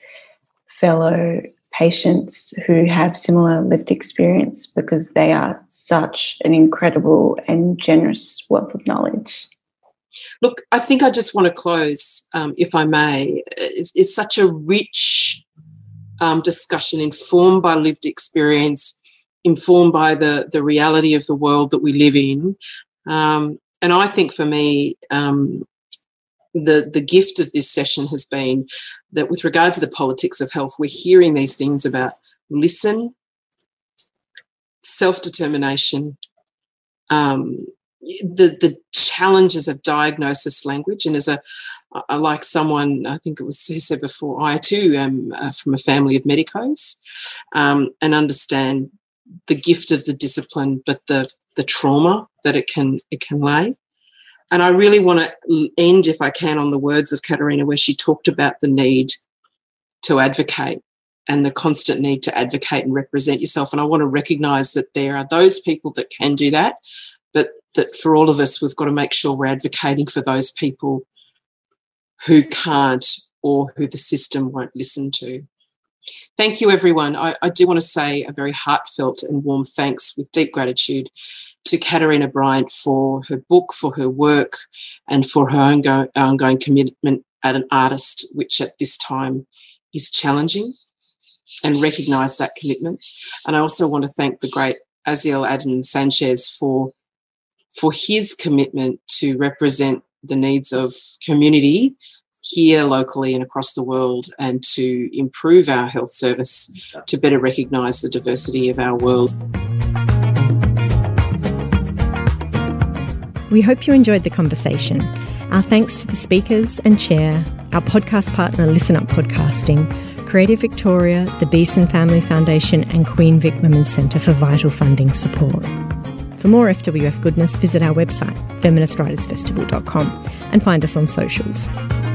fellow patients who have similar lived experience because they are such an incredible and generous wealth of knowledge. Look, I think I just want to close, um, if I may. It's, it's such a rich um, discussion informed by lived experience, informed by the, the reality of the world that we live in. Um, and I think for me, um, the, the gift of this session has been that with regard to the politics of health, we're hearing these things about listen, self-determination, um, the the challenges of diagnosis language. And as a I like someone, I think it was who said before, I too am uh, from a family of medicos, um, and understand the gift of the discipline, but the the trauma that it can it can lay. And I really want to end, if I can, on the words of Katerina, where she talked about the need to advocate and the constant need to advocate and represent yourself. And I want to recognise that there are those people that can do that, but that for all of us, we've got to make sure we're advocating for those people who can't or who the system won't listen to. Thank you, everyone. I, I do want to say a very heartfelt and warm thanks with deep gratitude to Katerina Bryant for her book, for her work, and for her ongoing, ongoing commitment as an artist, which at this time is challenging, and recognise that commitment. And I also want to thank the great Aziel Aden Sanchez for, for his commitment to represent the needs of community here locally and across the world, and to improve our health service to better recognise the diversity of our world. We hope you enjoyed the conversation. Our thanks to the speakers and chair, our podcast partner Listen Up Podcasting, Creative Victoria, the Beeson Family Foundation and Queen Vic Women's Centre for vital funding support. For more F W F goodness, visit our website, feminist writers festival dot com, and find us on socials.